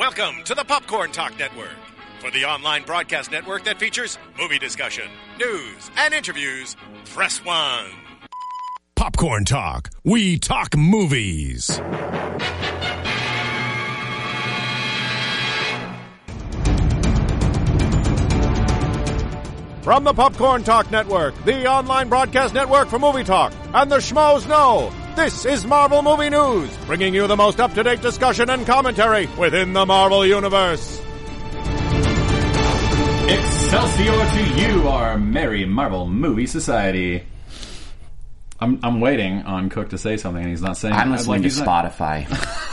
Welcome to the Popcorn Talk Network, for the online broadcast network that features movie discussion, news, and interviews. Press 1. Popcorn Talk. We talk movies. From the Popcorn Talk Network, the online broadcast network for movie talk, and the Schmoes Know, this is Marvel Movie News, bringing you the most up-to-date discussion and commentary within the Marvel Universe. Excelsior to you, our merry Marvel Movie Society. I'm waiting on Cook to say something, and he's not saying. I'm listening to Spotify.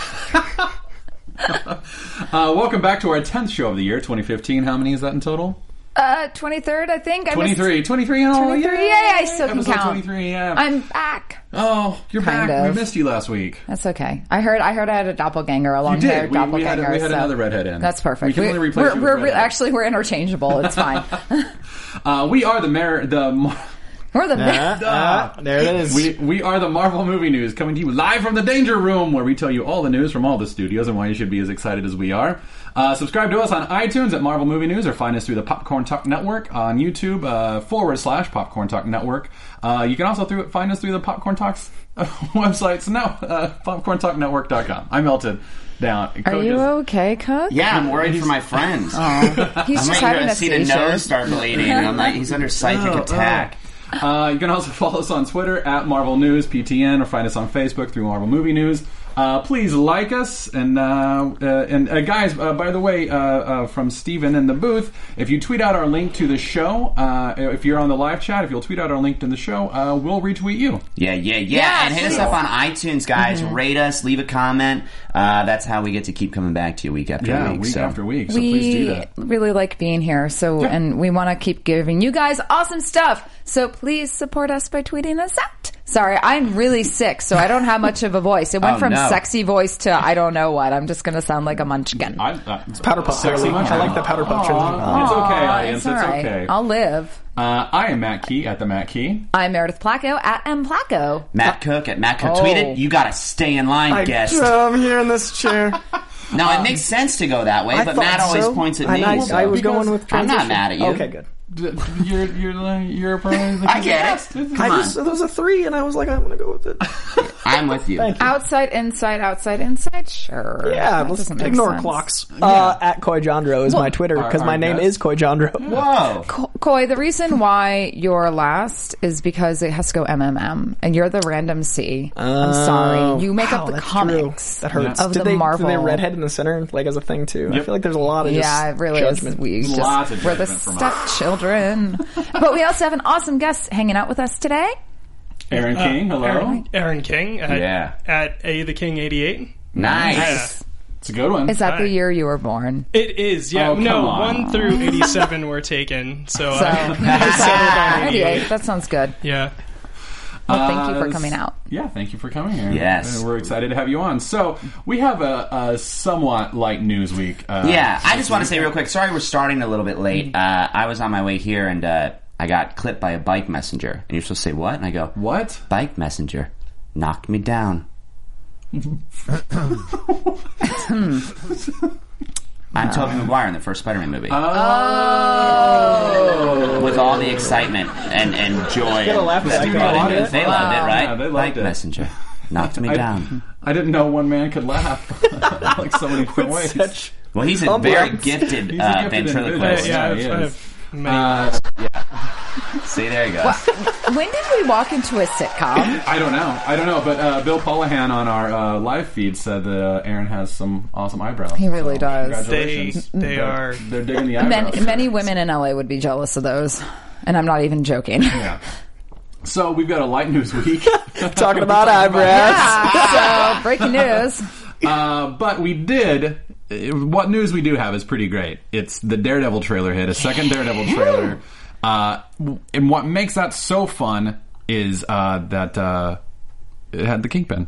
Welcome back to our 10th show of the year, 2015. How many is that in total? 23rd, I think. 23 in all. 23, yeah, I still can Episode count. 23, yeah. I'm back. Oh, you're Kind back. of. We missed you last week. That's okay. I heard I had a doppelganger, a long-haired doppelganger. We had so another redhead in. That's perfect. We can only replace you with redhead. Actually, we're interchangeable. It's fine. We are We're the there it is. We are the Marvel Movie News, coming to you live from the Danger Room, where we tell you all the news from all the studios and why you should be as excited as we are. Subscribe to us on iTunes at Marvel Movie News, or find us through the Popcorn Talk Network on YouTube, / Popcorn Talk Network. You can also find us through the Popcorn Talk's websites now, popcorntalknetwork.com. I melted down. Are you okay, Cook? Yeah, I'm worried for my friends. Oh, he's just having a see the seizure. nose start bleeding, and I'm like, he's under psychic attack. You can also follow us on Twitter at Marvel News PTN, or find us on Facebook through Marvel Movie News. Please like us, and guys, by the way, from Steven in the booth, if you tweet out our link to the show, if you're on the live chat, if you'll tweet out our link to the show, we'll retweet you. Yeah. And hit us up on iTunes, guys. Rate us, leave a comment. That's how we get to keep coming back to you week after week. After week. So please do that. We really like being here, and we want to keep giving you guys awesome stuff. So please support us by tweeting us out. Sorry, I'm really sick, so I don't have much of a voice. It went from sexy voice to I don't know what. I'm just going to sound like a munchkin. It's Powder Puff. Sexy munchkin. I like the Powder Puff transition. It's okay, audience. It's all right. okay. I'll live. I am Matt Key at the Matt Key. I'm Meredith Placco at M. Placco. Matt Cook at Matt Cook tweeted, you gotta stay in line, guest. I'm here in this chair. Now, it makes sense to go that way, but Matt always points at me. I was going with transition. I'm not mad at you. Okay, good. You're probably I get it. Come on. There was a 3, and I was like, I'm going to go with it. I'm with you. Thank you. Outside, inside, sure. Yeah, That let's doesn't make ignore sense. clocks. At Koijandro is my Twitter, because my name is Koijandro. Whoa. Koi, the reason why you're last is because it has to go MMM, and you're the random C. I'm sorry. You make up the comics. That hurts. Of Did the Marvel. they redhead in the center, like, as a thing, too? Yep. I feel like there's a lot of It really judgment. is. Lots of We're the judgment from stepchildren. But we also have an awesome guest hanging out with us today. Aaron King, hello. Aaron King at A the King 88. Nice. It's a good one. Is that the year you were born? It is, yeah. Oh, come no, on. 1 through 87 were taken, so So, I settled on 88. That sounds good. Yeah. Well, thank you for coming out. Yeah, thank you for coming here. Yes. We're excited to have you on. So, we have a somewhat light news week. I just want to say real quick, sorry we're starting a little bit late. I was on my way here, and I got clipped by a bike messenger. And you're supposed to say, what? And I go, What? Bike messenger. Knocked me down. I'm Tobey Maguire in the first Spider-Man movie. Oh! With all the excitement and joy. gotta laugh that at brought that. into it. They loved it, right? Yeah, they loved Bike it. messenger. Knocked me down. I didn't know one man could laugh like so many different ways. Well, he's a very gifted ventriloquist. I he have is. many. See, there you go. When did we walk into a sitcom? I don't know, but Bill Polihan on our live feed said that Aaron has some awesome eyebrows. He really does. Congratulations. They are. They're digging the eyebrows. Many women in LA would be jealous of those. And I'm not even joking. Yeah. So we've got a light news week. Talking about eyebrows. So, breaking news. But we did. What news we do have is pretty great. It's the Daredevil trailer hit, a second Daredevil trailer. And what makes that so fun is that it had the Kingpin.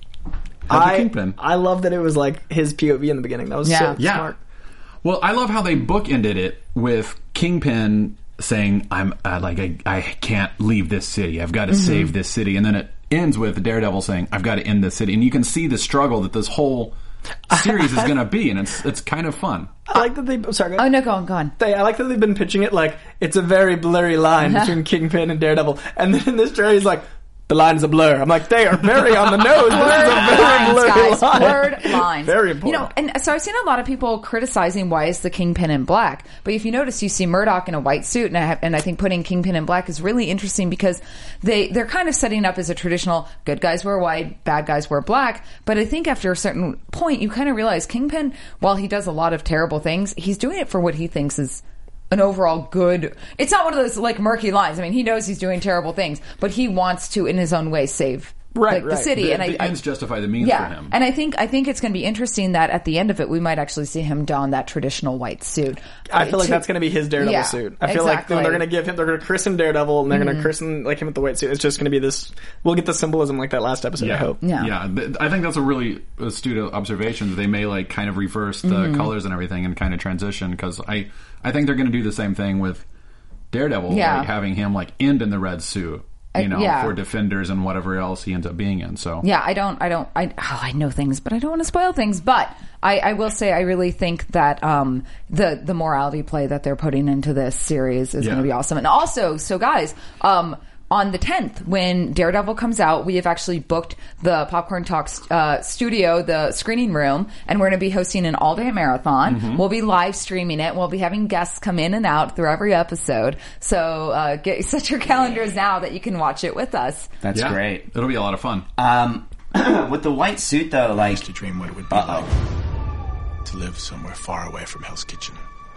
I love that it was like his POV in the beginning. That was so smart. Well, I love how they bookended it with Kingpin saying, "I'm I can't leave this city. I've got to save this city," and then it ends with Daredevil saying, "I've got to end this city." And you can see the struggle that this whole series is going to be, and it's kind of fun. I like that they... Sorry, go ahead. Oh, no, go on. I like that they've been pitching it like it's a very blurry line between Kingpin and Daredevil. And then in this trailer, he's like, the line's a blur. I'm like, they are very on the nose. This is a very blurry line. Word lines. Very important. You know, and so I've seen a lot of people criticizing why is the Kingpin in black. But if you notice, you see Murdoch in a white suit, and I think putting Kingpin in black is really interesting because they're kind of setting up as a traditional good guys wear white, bad guys wear black. But I think after a certain point, you kind of realize Kingpin, while he does a lot of terrible things, he's doing it for what he thinks is an overall good... It's not one of those, like, murky lines. I mean, he knows he's doing terrible things, but he wants to, in his own way, save the city. The ends justify the means for him. And I think it's going to be interesting that at the end of it, we might actually see him don that traditional white suit. I feel like that's going to be his Daredevil suit. I feel like they're going to give him... They're going to christen Daredevil, and they're going to christen like him with the white suit. It's just going to be this... We'll get the symbolism like that last episode, I hope. Yeah. I think that's a really astute observation. They may, like, kind of reverse the colors and everything and kind of transition, because I think they're going to do the same thing with Daredevil, like having him, like, end in the red suit. For Defenders and whatever else he ends up being in. So I know things, but I don't want to spoil things. But I will say I really think that the morality play that they're putting into this series is going to be awesome. And also, so guys, on the 10th, when Daredevil comes out, we have actually booked the Popcorn Talk studio, the screening room, and we're going to be hosting an all-day marathon. We'll be live streaming it. We'll be having guests come in and out through every episode. So set your calendars now that you can watch it with us. That's great. It'll be a lot of fun. With the white suit, though, like... I used to dream what it would be like to live somewhere far away from Hell's Kitchen.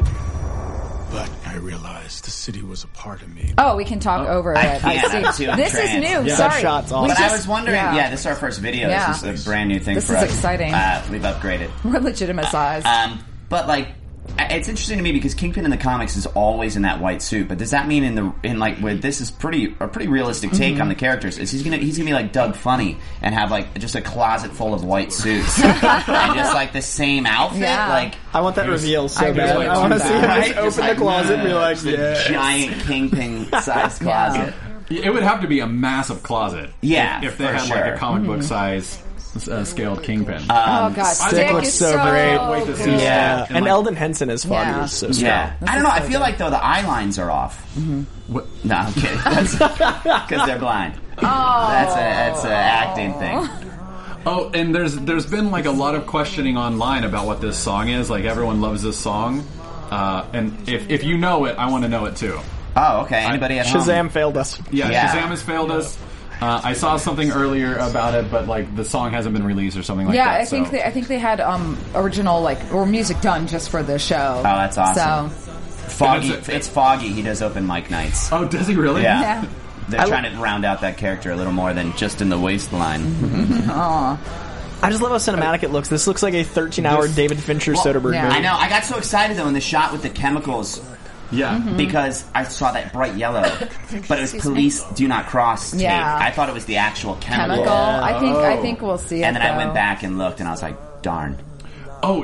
But I realized the city was a part of me. Oh, we can talk over it. I see. This is new. Yeah. Sorry. Shots awesome. But I was wondering, this is our first video. Yeah. This is a brand new thing for us. This is exciting. We've upgraded. We're legitimized. But, like, it's interesting to me because Kingpin in the comics is always in that white suit. But does that mean where this is a pretty realistic take on the characters? Is he's gonna be like Doug Funny and have like just a closet full of white suits and just like the same outfit? Yeah. Like I want that reveal so bad. I want to see him just open the closet and be like, giant Kingpin sized closet. It would have to be a massive closet. Yeah, if they had like a comic book size. Scaled Kingpin. Oh god, Stick looks is so great. Cool. Yeah, and Eldon Henson as Foggy is so strong. Yeah, I don't know. I feel like though the eye lines are off. What? No, I'm kidding. Because they're blind. Oh, that's an acting thing. Oh, and there's been like a lot of questioning online about what this song is. Like everyone loves this song, and if you know it, I want to know it too. Oh, okay. Anybody at home? Shazam failed us. Yeah, Shazam has failed us. I saw something earlier about it, but like the song hasn't been released or something like that. Yeah, I think they had original or music done just for the show. Oh, that's awesome. So Foggy, it's Foggy. He does open mic nights. Oh, does he really? Yeah. They're trying to round out that character a little more than just in the waistline. Aw. I just love how cinematic it looks. This looks like a 13-hour David Fincher Soderbergh movie. I know. I got so excited though in the shot with the chemicals. Yeah. Because I saw that bright yellow, but it was police do not cross tape. Yeah. I thought it was the actual chemical. I think we'll see it. And then I went back and looked, and I was like, darn. Oh,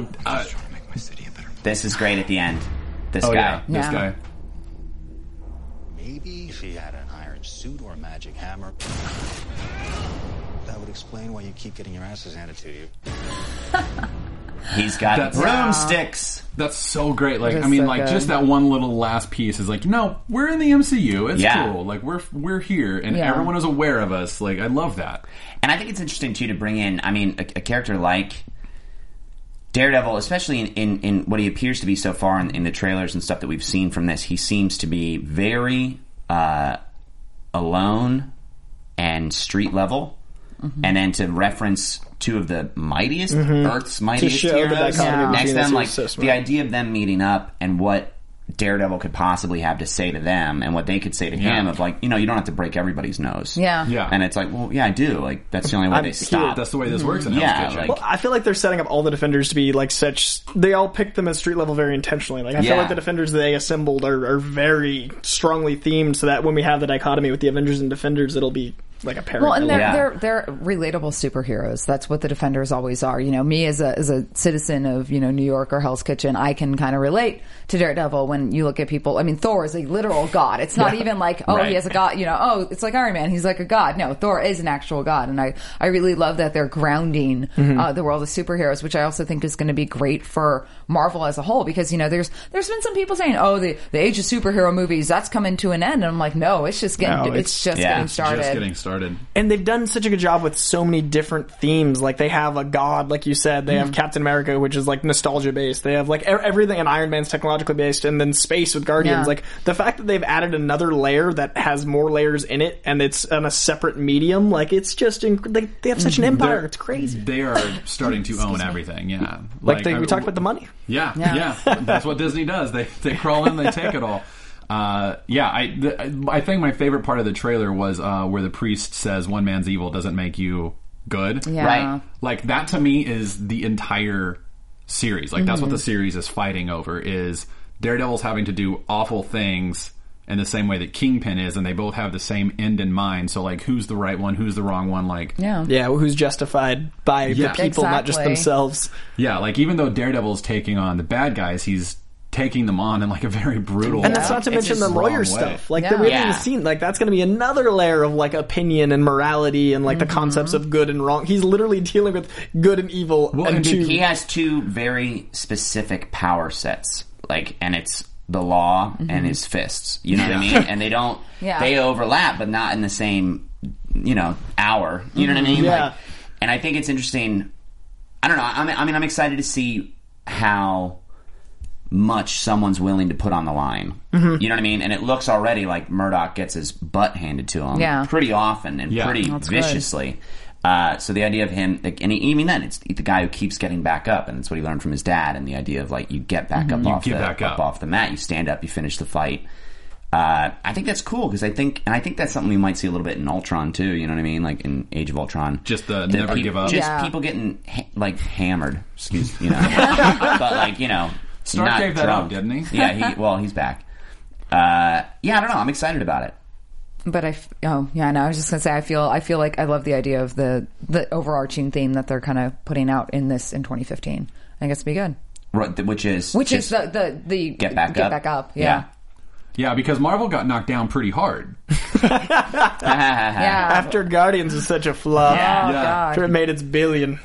this is great at the end. This guy. Yeah, this guy. Maybe if he had an iron suit or a magic hammer, that would explain why you keep getting your asses handed to you. He's got broomsticks. That's so great. Like, I mean, so like, just that one little last piece is like, no, we're in the MCU. It's cool. Like, we're here, and everyone is aware of us. Like, I love that. And I think it's interesting, too, to bring in, I mean, a character like Daredevil, especially in what he appears to be so far in the trailers and stuff that we've seen from this. He seems to be very alone and street level. And then to reference two of the mightiest, Earth's mightiest heroes next to them, like the idea of them meeting up and what Daredevil could possibly have to say to them and what they could say to him of like, you don't have to break everybody's nose. Yeah. And it's like, well, yeah, I do. Like, that's the only way they stop. That's the way this works in Hell's Kitchen. Well, I feel like they're setting up all the Defenders to be like such... They all picked them as street level very intentionally. Like, I feel like the Defenders they assembled are very strongly themed so that when we have the dichotomy with the Avengers and Defenders, it'll be like a parent. Well, and they're relatable superheroes. That's what the Defenders always are. You know, me as a citizen of, you know, New York or Hell's Kitchen, I can kind of relate to Daredevil when you look at people. I mean, Thor is a literal god. It's not even like, he has a god, you know, it's like Iron Man, he's like a god. No, Thor is an actual god. And I really love that they're grounding the world of superheroes, which I also think is going to be great for Marvel as a whole, because, you know, there's been some people saying, the age of superhero movies, that's coming to an end. And I'm like, no, it's just getting getting started. Just getting started. And they've done such a good job with so many different themes. Like, they have a god, like you said. They have Captain America, which is like nostalgia based. They have like everything, and Iron Man's technologically based, and then space with Guardians. Yeah. Like, the fact that they've added another layer that has more layers in it, and it's on a separate medium, like, it's just they have such an empire. It's crazy. They are starting to own everything. Yeah, we talked about the money. Yeah. That's what Disney does. They crawl in, they take it all. I think my favorite part of the trailer was where the priest says one man's evil doesn't make you good. Yeah. Right. Like, that to me is the entire series. Like, that's what the series is fighting over, is Daredevil's having to do awful things in the same way that Kingpin is, and they both have the same end in mind. So, like, who's the right one, who's the wrong one? Like, who's justified by the people, not just themselves. Yeah, like, even though Daredevil's taking on the bad guys, he's taking them on in like a very brutal, and that's not to mention the lawyer stuff. Like, we haven't even seen, like, that's going to be another layer of like opinion and morality and like the concepts of good and wrong. He's literally dealing with good and evil. Well, and he has two very specific power sets, like, and it's the law and his fists. You know what I mean? And they don't, they overlap, but not in the same, you know, hour. You know what I mean? Yeah. Like, and I think it's interesting. I don't know. I'm excited to see how much someone's willing to put on the line. You know what I mean? And it looks already like Murdoch gets his butt handed to him pretty often and pretty viciously. So the idea of him, like, and even then, it's the guy who keeps getting back up, and it's what he learned from his dad. And the idea of, like, you get back up off the mat, you stand up, you finish the fight. I think that's cool, because I think that's something we might see a little bit in Ultron too. You know what I mean? Like in Age of Ultron, just the never give up. Just people getting like hammered. You know, but like, you know. Stark gave that up, didn't he? Yeah, he's back. I don't know. I'm excited about it. But I was just gonna say, I feel like I love the idea of the overarching theme that they're kind of putting out in 2015. I think it's be good. Right, which is the get back up. Yeah, because Marvel got knocked down pretty hard. After Guardians was such a flop. After it made its billion.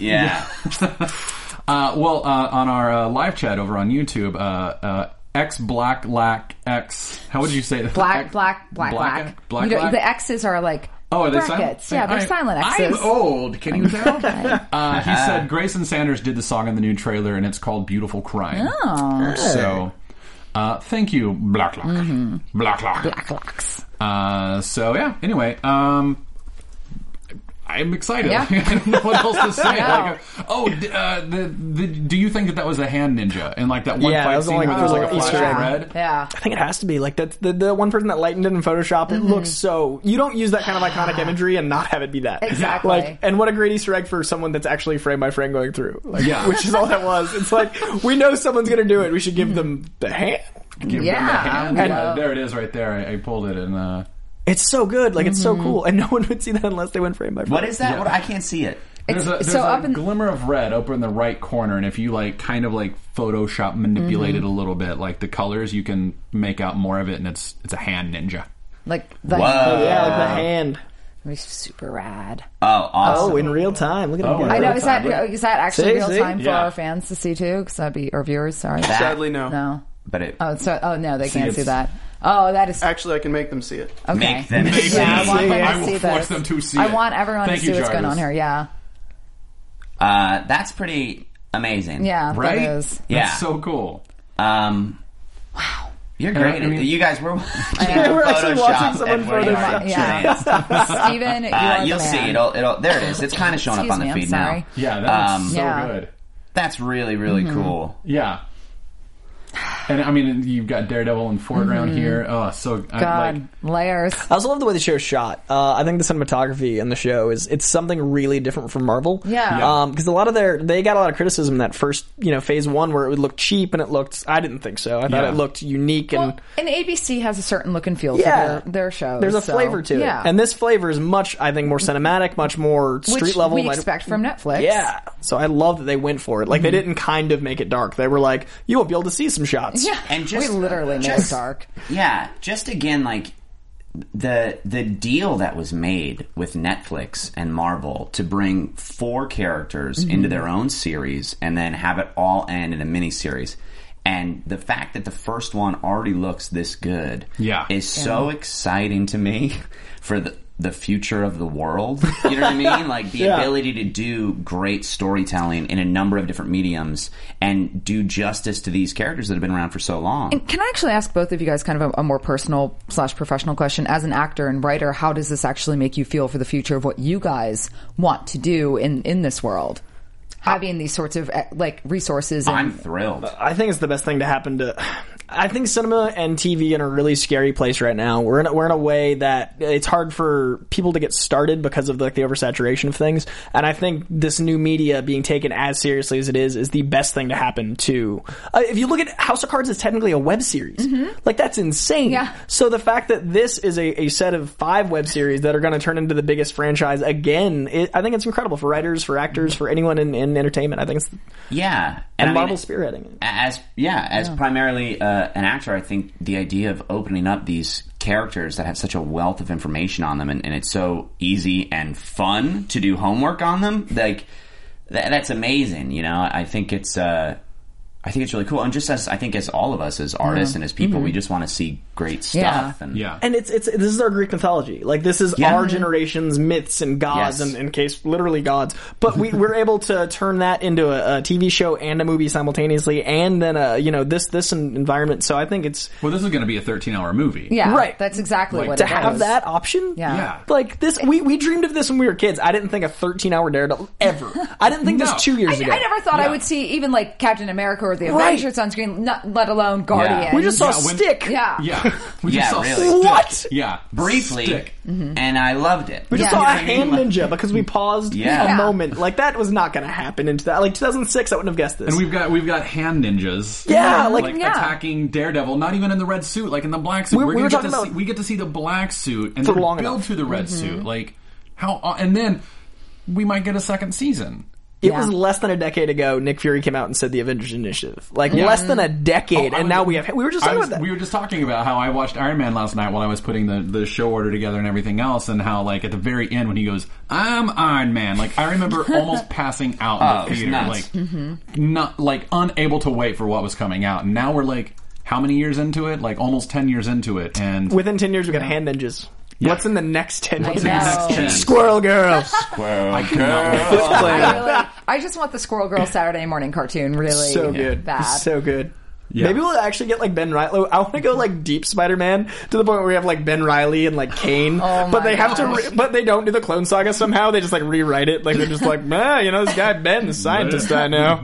On our live chat over on YouTube, X Black Lack X. How would you say that? Black. The X's are like are they brackets. Silent? Yeah, they're silent X's. I'm old. Can you tell? He said Grayson Sanders did the song in the new trailer, and it's called "Beautiful Crime." Oh, so thank you, Blacklock. Blacklocks. Anyway, I'm excited. I don't know what else to say. Do you think that was a hand ninja in like that one fight scene where there's like a flash of red? Yeah, I think it has to be like that. The one person that lightened it in Photoshop, it looks so. You don't use that kind of iconic imagery and not have it be that. Exactly. Like, and what a great Easter egg for someone that's actually frame by frame going through. Like, which is all that was. It's like, we know someone's going to do it. We should give them the hand. Give them the hand. And there it is, right there. I pulled it and. It's so good, like, it's so cool, and no one would see that unless they went frame by frame. What is that? I can't see it. There's a glimmer of red up in the right corner, and if you like kind of like Photoshop manipulate it a little bit, like the colors, you can make out more of it, and it's a hand ninja. Like the hand. Yeah, like the hand. It'd be super rad. Oh, awesome! Oh, in real time. Look at I know. Is that actually real time for our fans to see too? Because that'd be our viewers. Sorry. Sadly, no. No. But it. No, they can't see that. Oh, that is... Actually, I can make them see it. Okay. Make them see it. I want them to I will see force this. them to see I it. want everyone to see what's going on here, yeah. That's pretty amazing. Yeah, right? That is. Yeah. That's so cool. Wow. You're great. You guys were we're actually watching someone Photoshop. Yeah. Steven, you'll see. It'll there it is. It's kind of showing up on the feed now. Yeah, that's so good. That's really, really cool. Yeah. And I mean, you've got Daredevil in foreground here. Oh, so layers. I also love the way the show's shot. I think the cinematography in the show it's something really different from Marvel. Yeah. Because they got a lot of criticism in that first phase 1 where it would look cheap and it looked. I didn't think so. I thought it looked unique and ABC has a certain look and feel to their shows. There's a flavor to it, and this flavor is much, I think, more cinematic, much more street level. We expect from Netflix. Yeah. So I love that they went for it. Like they didn't kind of make it dark. They were like, you won't be able to see some shots. Yeah. And just, we literally made it dark. Yeah. Just again, like the deal that was made with Netflix and Marvel to bring 4 characters into their own series and then have it all end in a miniseries. And the fact that the first one already looks this good is so exciting to me for the future of the world. You know what I mean? Like the ability to do great storytelling in a number of different mediums and do justice to these characters that have been around for so long. And can I actually ask both of you guys kind of a more personal / professional question? As an actor and writer, how does this actually make you feel for the future of what you guys want to do in this world? Having these sorts of resources. I'm thrilled. I think it's the best thing to happen to. I think cinema and TV in a really scary place right now. We're in a way that it's hard for people to get started because of the oversaturation of things. And I think this new media being taken as seriously as it is the best thing to happen to. If you look at House of Cards, it's technically a web series. Like that's insane. Yeah. So the fact that this is a set of 5 web series that are going to turn into the biggest franchise again, I think it's incredible for writers, for actors, for anyone in entertainment. I think it's and Marvel spearheading it. As primarily an actor, I think the idea of opening up these characters that have such a wealth of information on them, and it's so easy and fun to do homework on them, like that's amazing. You know, I think it's really cool. And just as all of us as artists and as people, we just want to see great stuff. And this is our Greek mythology. Like this is our generation's myths and gods, and in case literally gods. But we're able to turn that into a TV show and a movie simultaneously, and then this environment. So I think it's this is going to be a 13-hour movie. Yeah, right. That's exactly what to it have is. that option. Yeah. Like this, we dreamed of this when we were kids. I didn't think a 13-hour Daredevil ever. I didn't think this 2 years ago. I never thought I would see even like Captain America or the Avengers on screen, let alone Guardians. We just saw Stick. We just saw really. Stick. What? Yeah, briefly, Stick. And I loved it. We just saw a hand ninja because we paused a moment. Like that was not going to happen in 2006. I wouldn't have guessed this. And we've got hand ninjas. Attacking Daredevil. Not even in the red suit, like in the black suit. We get to see the black suit and then build to the red suit. Like how? And then we might get a second season. It was less than a decade ago. Nick Fury came out and said the Avengers Initiative. Less than a decade, and now we were just talking about that. We were just talking about how I watched Iron Man last night while I was putting the show order together and everything else, and how at the very end when he goes, "I'm Iron Man," I remember almost passing out in the theater, not unable to wait for what was coming out. And now we're how many years into it? Almost 10 years into it, and within 10 years we got hand ninjas. Yeah. What's in the next 10 years? Squirrel Girl. Squirrel Girl. I just want the Squirrel Girl Saturday morning cartoon. Really, so good. Bad. So good. Yeah. Maybe we'll actually get Ben Reilly. I want to go deep Spider-Man to the point where we have Ben Reilly and Kane, but they have to. But they don't do the Clone Saga somehow. They just rewrite it. They're just this guy Ben, the scientist I know.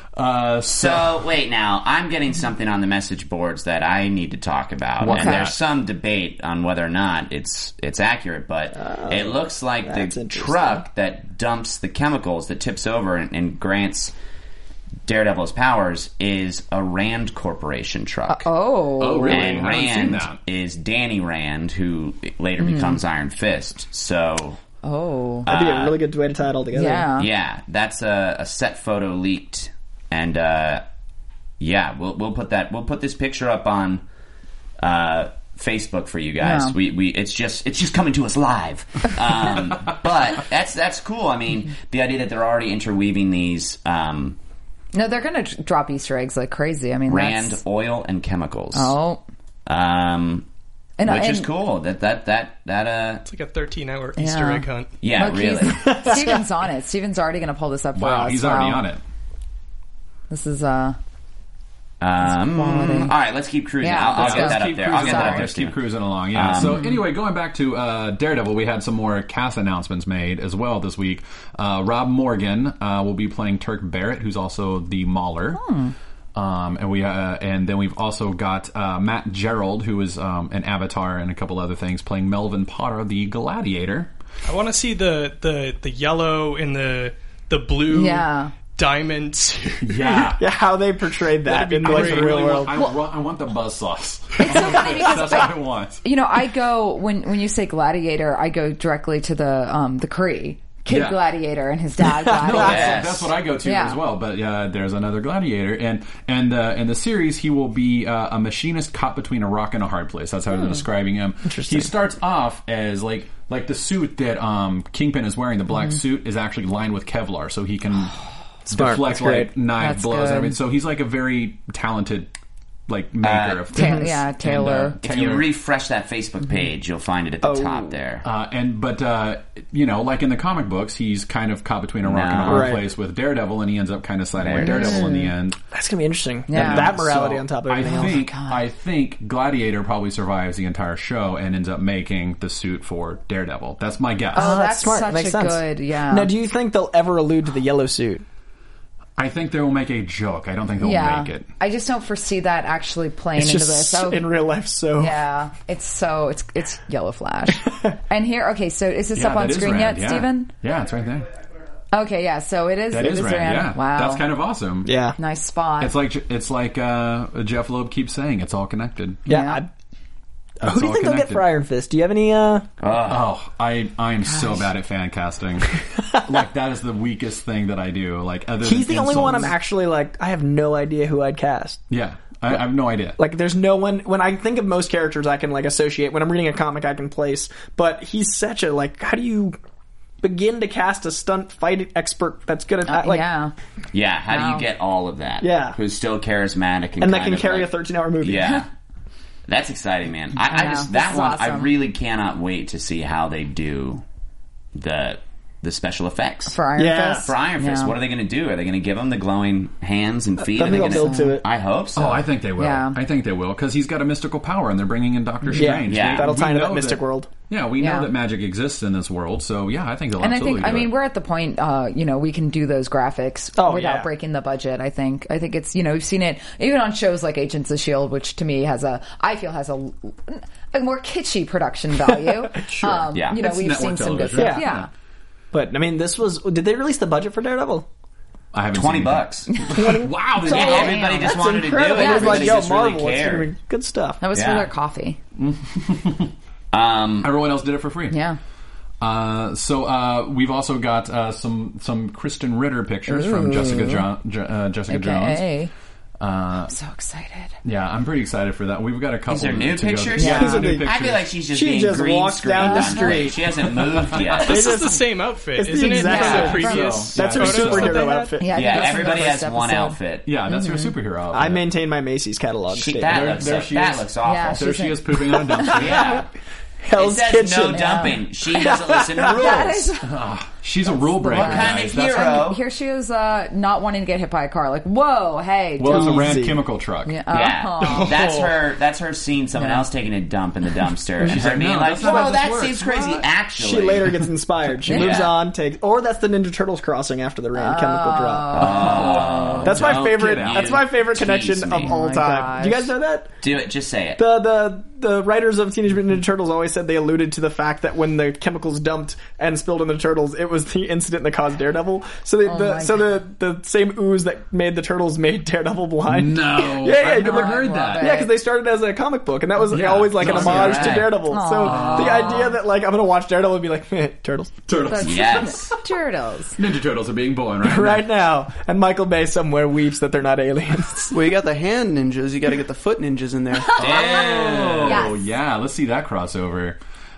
So wait, now I'm getting something on the message boards that I need to talk about, there's some debate on whether or not it's accurate, but it looks like the truck that dumps the chemicals that tips over and grants Daredevil's powers is a Rand Corporation truck. Oh, really? And Rand is Danny Rand, who later becomes Iron Fist. So. That'd be a really good way to tie it all together. Yeah, that's a set photo leaked. And we'll put that. We'll put this picture up on Facebook for you guys. Yeah. It's just coming to us live. But that's cool. I mean, the idea that they're already interweaving these. No, they're going to drop Easter eggs like crazy. I mean, Rand Oil and Chemicals. Which is cool. That it's like a 13-hour Easter egg hunt. Yeah, look, really. Steven's on it. Steven's already going to pull this up for us. Wow, he's already on it. This is all right, let's keep cruising. Yeah, I'll get that up there. Let's keep cruising along. Yeah. So anyway, going back to Daredevil, we had some more cast announcements made as well this week. Rob Morgan will be playing Turk Barrett, who's also the Mauler. And then we've also got Matt Gerald, who is an Avatar and a couple other things, playing Melvin Potter, the Gladiator. I want to see the yellow and the blue diamond suit. Yeah, how they portrayed that in the real world. I want the buzzsaws. It's so funny because that's what I want. I go when you say Gladiator, I go directly to the Kree. Kid Gladiator and his dad Gladiator. That's what I go to as well. But there's another Gladiator, and in the series he will be a machinist caught between a rock and a hard place. That's how they're describing him. Interesting. He starts off as like the suit that Kingpin is wearing. The black suit is actually lined with Kevlar, so he can deflect like knife blows and everything. So he's like a very talented maker of things. Taylor. If you refresh that Facebook page, you'll find it at the top there. Like in the comic books, he's kind of caught between a rock and a hard place with Daredevil, and he ends up kind of siding with Daredevil in the end. That's gonna be interesting. Yeah. That morality on top of everything. I think Gladiator probably survives the entire show and ends up making the suit for Daredevil. That's my guess. Oh, that's smart. Such Makes sense. Good. Now, do you think they'll ever allude to the yellow suit? I think they will make a joke. I don't think they'll make it. I just don't foresee that actually playing into this. In real life, it's Yellow Flash. And here, so is this up on screen yet, Steven? Yeah, it's right there. Okay, yeah, so it is. That is Rand. Yeah. Wow, that's kind of awesome. Yeah, nice spot. It's like Jeff Loeb keeps saying, it's all connected. Yeah. Who do you think they'll get for Iron Fist? Do you have any? I am so bad at fan casting. That is the weakest thing that I do. He's the only one I'm actually I have no idea who I'd cast. Yeah, I have no idea. There's no one. When I think of most characters, I can associate. When I'm reading a comic, I can place. But he's such a how do you begin to cast a stunt fight expert that's good at that? How do you get all of that? Yeah, who's still charismatic and that can carry a 13-hour movie? Yeah. That's exciting, man. Awesome. I really cannot wait to see how they do the special effects for Iron Fist. For Iron Fist, what are they going to do? Are they going to give him the glowing hands and feet? I think they'll build to it. I hope so. Oh, I think they will. Yeah. I think they will because he's got a mystical power, and they're bringing in Doctor Strange. Yeah, that'll tie into that mystic world. Yeah, we know that magic exists in this world, so I think they'll. And absolutely I think, we're at the point, we can do those graphics without breaking the budget. I think it's, we've seen it even on shows like Agents of S.H.I.E.L.D., which to me has a more kitschy production value. Sure. We've seen some good stuff. Yeah. But did they release the budget for Daredevil? I haven't $20. Wow, everybody just wanted to do it. Everybody just Marvel, really cared. Good stuff. That was for their coffee. Everyone else did it for free. Yeah. So we've also got some Kristen Ritter pictures from Jessica Jones. I'm so excited. Yeah, I'm pretty excited for that. We've got a couple. Is there nude pictures? Yeah, nude pictures. I feel like she just walks down the street. She hasn't moved yet. This is the same outfit, isn't it? Exact previous. That's her superhero outfit. Yeah, everybody has one outfit. Yeah, that's her superhero outfit. I maintain my Macy's catalog. That looks awful. Yeah, there she is pooping on a dumpster. Yeah. Hell's Kitchen. Kitchen. No dumping. She doesn't listen to rules. She's a rule breaker. What kind of hero? Here she is, not wanting to get hit by a car. Whoa, hey. Well, it's a Rand chemical truck. Yeah. That's her seeing someone else taking a dump in the dumpster. And she's her being whoa, that seems crazy. Actually, she later gets inspired. She moves on, or that's the Ninja Turtles crossing after the Rand chemical drop. That's my favorite. That's my favorite connection of all time. Do you guys know that? Do it. Just say it. The writers of Teenage Mutant Ninja Turtles always said they alluded to the fact that when the chemicals dumped and spilled in the turtles, it was the incident that caused Daredevil. So the same ooze that made the turtles made Daredevil blind. No, I've never heard that. Yeah, because they started as a comic book, and that was always an homage to Daredevil. Aww. So the idea that I'm going to watch Daredevil and be like, turtles. Yes, turtles. Ninja Turtles are being born right now, and Michael Bay somewhere weeps that they're not aliens. Well, you got the hand ninjas, you got to get the foot ninjas in there. Oh, yeah, let's see that crossover.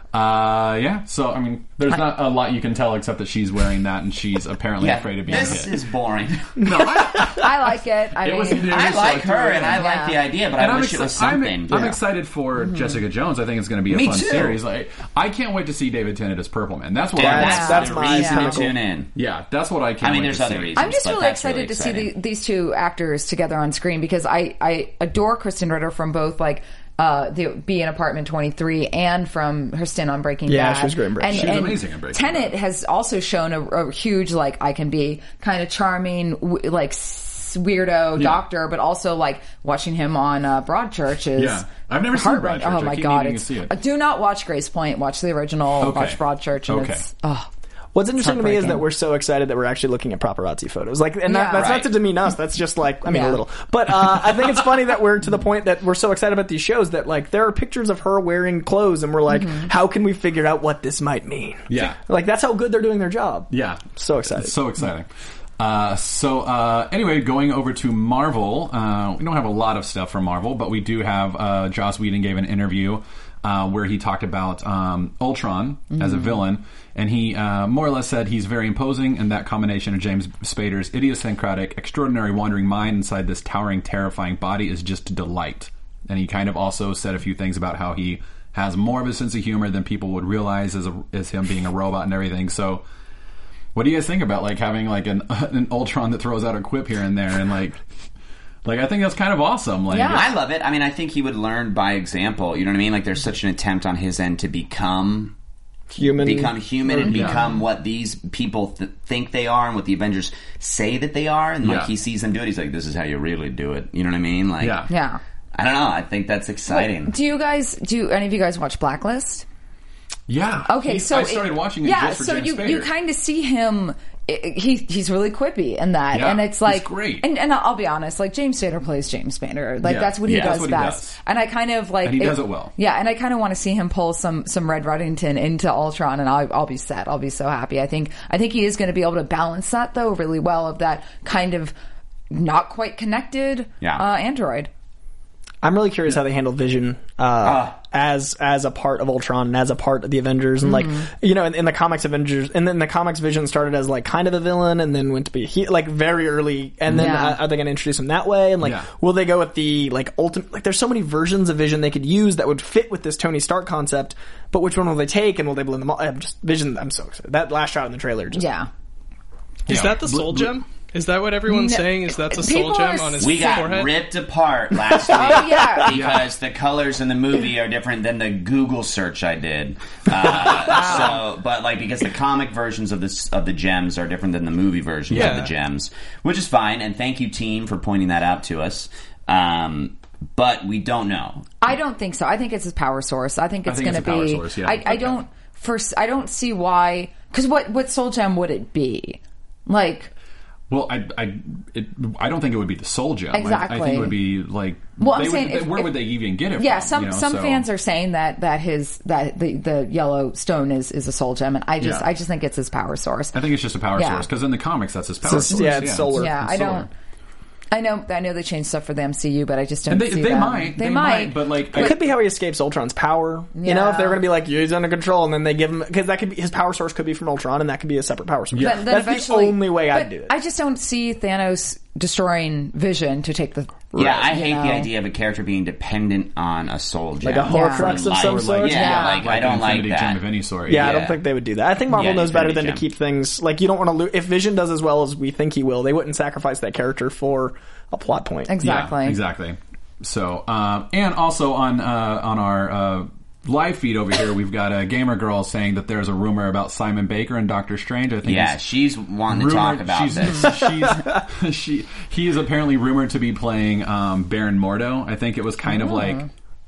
So there's not a lot you can tell except that she's wearing that and she's apparently afraid of being hit. This is boring. No, I like it. I like her and I like the idea, but I wish it was something. I'm excited for Jessica Jones. I think it's going to be a fun series. I can't wait to see David Tennant as Purple Man. That's what that's my reason to tune in. Yeah, that's what I can't wait to see. There's other reasons. I'm just really excited to see these two actors together on screen because I adore Kristen Ritter from both Be in Apartment 23 and from her stint on Breaking Bad. Yeah, she was great in Breaking Bad. She was amazing in Breaking Bad. Tenet has also shown a huge, I can be kind of charming, weirdo doctor, but also like watching him on Broadchurch is I've never seen Broadchurch. Oh my god! See it. Do not watch Grace Point. Watch the original. Watch Broadchurch. And it's What's interesting to me is that we're so excited that we're actually looking at paparazzi photos. Like, and that's not to demean us. That's just like, I mean, a little. But I think it's funny that we're to the point that we're so excited about these shows that like there are pictures of her wearing clothes, and we're like, how can we figure out what this might mean? Yeah, like that's how good they're doing their job. Yeah, so excited. It's so exciting. Anyway, going over to Marvel, we don't have a lot of stuff from Marvel, but we do have Joss Whedon gave an interview where he talked about Ultron as a villain, and he more or less said he's very imposing, and that combination of James Spader's idiosyncratic, extraordinary wandering mind inside this towering, terrifying body is just a delight. And he kind of also said a few things about how he has more of a sense of humor than people would realize as him being a robot and everything. So what do you guys think about like having like an Ultron that throws out a quip here and there, and like I think that's kind of awesome. Like, I love it. I mean, I think he would learn by example. You know what I mean? Like, there's such an attempt on his end to become human and become what these people think they are and what the Avengers say that they are. And like he sees them do it, he's like, "This is how you really do it." You know what I mean? Like, I don't know. I think that's exciting. Well, do any of you guys watch Blacklist? Yeah. Okay, so I started watching it just for James Spader. You kind of see him. He's really quippy in that, and it's like, great. And I'll be honest, like James Spader plays James Spader, like that's what he does best. And I kind of like, and he does it well. Yeah, and I kind of want to see him pull some Red Reddington into Ultron, and I'll be set. I'll be so happy. I think he is going to be able to balance that though really well, of that kind of not quite connected android. I'm really curious how they handle Vision as a part of Ultron and as a part of the Avengers, and like in the comics Avengers, and then the comics Vision started as like kind of a villain and then went to be like very early, and then are they going to introduce him that way, and like will they go with the like ultimate, like there's so many versions of Vision they could use that would fit with this Tony Stark concept, but which one will they take, and will they blend them all? Vision, I'm so excited. That last shot in the trailer is that the Soul Gem? Is that what everyone's saying? Is that's a soul gem on his forehead? We got ripped apart last week because the colors in the movie are different than the Google search I did. But like because the comic versions of the gems are different than the movie versions of the gems, which is fine. And thank you, team, for pointing that out to us. But we don't know. I don't think so. I think it's his power source. I think it's going to be. Power source, I don't see why. Because what soul gem would it be? Like. Well, I don't think it would be the Soul Gem. Exactly. I think it would be like. Well, I'm saying, where would they even get it? Yeah, from? some fans are saying that the yellow stone is a Soul Gem, and I just think it's his power source. I think it's just a power source because in the comics that's his power source. Yeah, it's solar. Yeah, I know they changed stuff for the MCU, but I just don't see they that. They might, but like it could be how he escapes Ultron's power. Yeah. You know, if they're going to be like, he's under control, and then they give him, because that could be his power source could be from Ultron, and that could be a separate power source. Yeah. That's the only way I'd do it. I just don't see Thanos destroying Vision to take the. Yeah, I hate the idea of a character being dependent on a soul gem, like a Horcrux of some sort. Like I don't like that. Gem of any sort. Yeah, I don't think they would do that. I think Marvel knows better than to keep things like you don't want to lose. If Vision does as well as we think he will, they wouldn't sacrifice that character for a plot point. Exactly. Yeah, exactly. So, and also on our live feed over here, we've got a gamer girl saying that there's a rumor about Simon Baker and Doctor Strange. I think she's wanting to talk about this. He is apparently rumored to be playing Baron Mordo. I think it was kind of like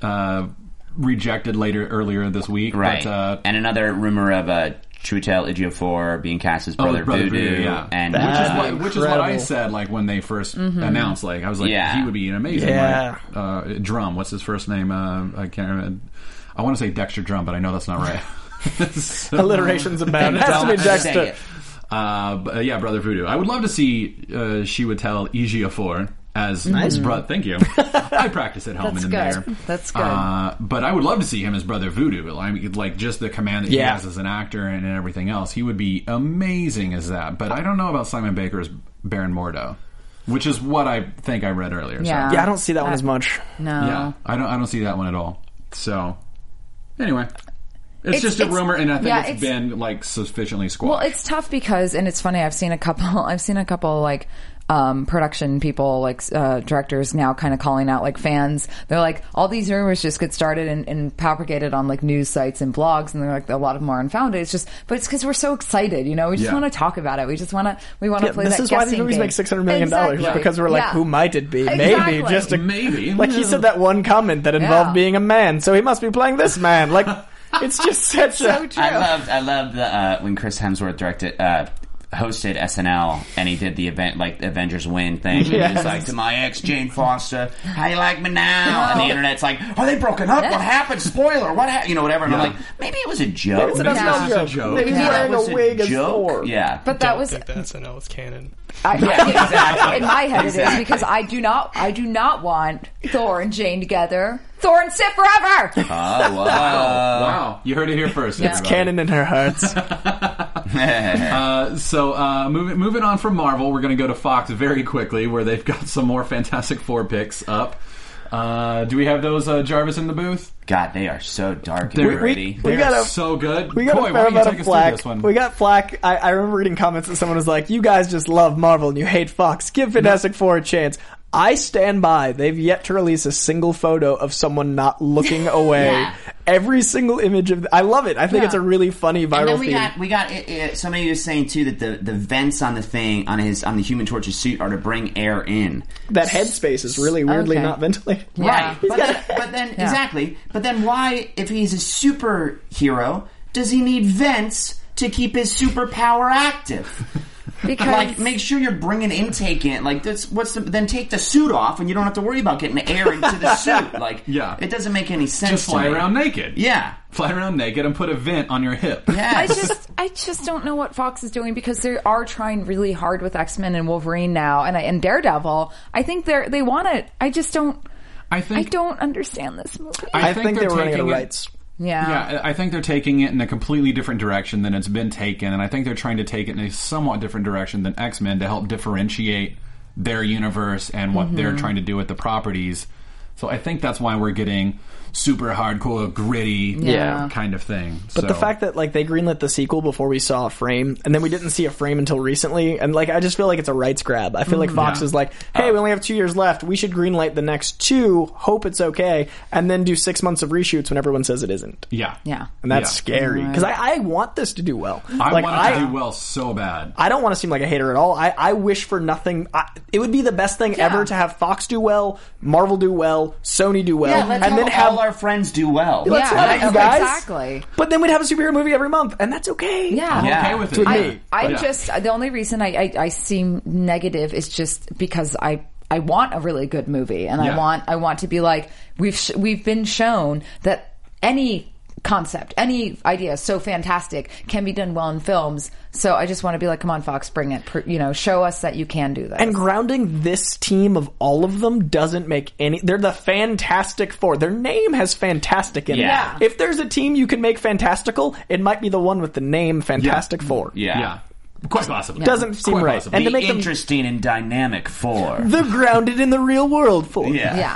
rejected earlier this week. Right. But, and another rumor of Chiwetel Ejiofor being cast as Brother Voodoo, and which is what I said like when they first announced. Like I was like, he would be an amazing Drum. What's his first name? I can't remember. I want to say Dexter Drum, but I know that's not right. Alliteration's about. It has to be Dexter. But Brother Voodoo. I would love to see Chiwetel Ejiofor as brother. Thank you. I practice at home in the mirror. That's good. But I would love to see him as Brother Voodoo. I mean, like just the command that he has as an actor and everything else. He would be amazing as that. But I don't know about Simon Baker as Baron Mordo, which is what I think I read earlier. Yeah, I don't see that one as much. No. Yeah, I don't see that one at all. So anyway. It's just a rumor, and I think it's been like sufficiently squashed. Well, it's tough because, and it's funny. I've seen a couple like production people, like directors, now kind of calling out like fans. They're like, all these rumors just get started and propagated on like news sites and blogs, and they're like, a lot of them are unfounded. It's just, but it's because we're so excited, you know. We just want to talk about it. We just want to play that guessing game. This is why these movies make $600 million because we're like, who might it be? Maybe maybe. Like he said that one comment that involved being a man, so he must be playing this man. Like it's just such so true. I loved the when Chris Hemsworth hosted SNL and he did the event, like the Avengers win thing. And he was like, to my ex Jane Foster, how you like me now? And the internet's like, are they broken up? What happened? Spoiler, what happened? You know, whatever. And I'm like, maybe it was a joke. It's an SNL joke. Maybe he's wearing a wig as Thor. Yeah. But that was... I don't think the SNL is canon. Exactly. In my head it is, because I do not want Thor and Jane together. Thor and Sif forever! Oh, wow. You heard it here first. It's canon in her hearts. So moving on from Marvel, we're going to go to Fox very quickly, where they've got some more Fantastic Four picks up. Do we have those, Jarvis, in the booth? God, they are so dark and gritty. We got so good. We got a fair amount of flack. We got flack. I remember reading comments that someone was like, you guys just love Marvel and you hate Fox. Give Fantastic Four a chance. I stand by. They've yet to release a single photo of someone not looking away. Every single image of... I love it. I think it's a really funny viral theme. And then we got somebody was saying too that the vents on the thing on the Human Torch's suit are to bring air in. That headspace is really weirdly not ventilated. Right. But then exactly. But then why, if he's a superhero, does he need vents to keep his superpower active? Because like, make sure you're bringing intake in. Like, then take the suit off, and you don't have to worry about getting air into the suit. Like, it doesn't make any sense. Just fly around naked. Yeah, fly around naked and put a vent on your hip. Yeah, I just don't know what Fox is doing, because they are trying really hard with X-Men and Wolverine now, and Daredevil. I think they want it. I just don't. I don't understand this movie. I think they're running out of rights. Yeah, I think they're taking it in a completely different direction than it's been taken, and I think they're trying to take it in a somewhat different direction than X-Men to help differentiate their universe and what they're trying to do with the properties. So I think that's why we're getting super hardcore, gritty kind of thing. But the fact that like they greenlit the sequel before we saw a frame, and then we didn't see a frame until recently, and like I just feel like it's a rights grab. I feel like Fox is like, hey, we only have 2 years left. We should greenlight the next 2, hope it's okay, and then do 6 months of reshoots when everyone says it isn't. Yeah. And that's scary, because I want this to do well. I want it to do well so bad. I don't want to seem like a hater at all. I wish for nothing. It would be the best thing ever to have Fox do well, Marvel do well, Sony do well, and then have all our friends do well. Let's have it, you guys. Exactly. But then we'd have a superhero movie every month, and that's okay. Yeah, I'm okay with it. I'm just the only reason I seem negative is just because I want a really good movie, and I want to be like, we've been shown that any concept, any idea so fantastic can be done well in films. So I just want to be like, come on, Fox, bring it. Show us that you can do this. And grounding this team of all of them doesn't make any... They're the Fantastic Four. Their name has fantastic in it. If there's a team you can make fantastical, it might be the one with the name Fantastic Four. Yeah. Quite possibly. Doesn't seem right. Possibly. And to make interesting and dynamic Four. The grounded in the real world Four. Yeah.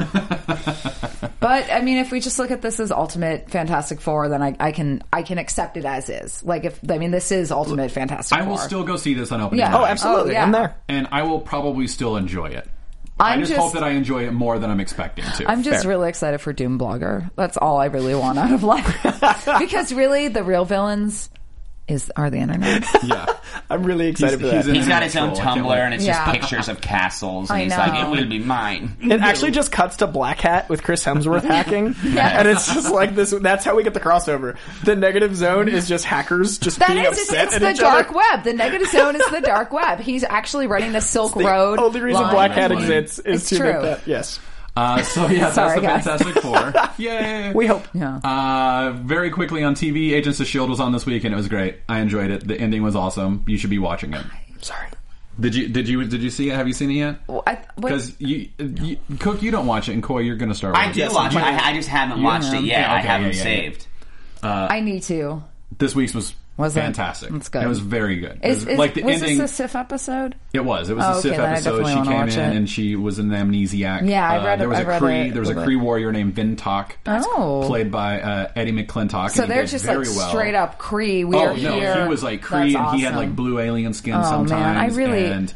But I mean, if we just look at this as Ultimate Fantastic Four, then I can accept it as is. Like this is Ultimate Fantastic Four. I will still go see this on opening night. Oh, absolutely. I'm there. And I will probably still enjoy it. I just hope that I enjoy it more than I'm expecting to. I'm just really excited for Doom Blogger. That's all I really want out of life. Because really, the real villains are the internet. I'm really excited for that. He's got his own Tumblr, and it's just pictures of castles, and he's like, it will be mine. It actually just cuts to Black Hat with Chris Hemsworth hacking, and it's just like this. That's how we get the crossover. The Negative Zone is just hackers just being upset at each other. It's the dark web. The Negative Zone is the dark web. He's actually running the Silk Road. The only reason Black Hat exists is to make that. Yes. That's the Fantastic Four. Yay! We hope. Yeah. Very quickly on TV, Agents of S.H.I.E.L.D. was on this week, and it was great. I enjoyed it. The ending was awesome. You should be watching it. Sorry. Did you see it? Have you seen it yet? Because Cook, you don't watch it, and Coy, you're going to start watching it. I do watch it. I just haven't watched it yet. I haven't saved. I need to. This week's was fantastic. That's good. It was very good. Was this a Sif episode? It was. It was a Sif episode. She came in and she was an amnesiac. Yeah, I read there was a Kree warrior named Vintok, played by Eddie McClintock. So they're just like straight up Kree. We are here. He was like Kree, and he had like blue alien skin sometimes. Man,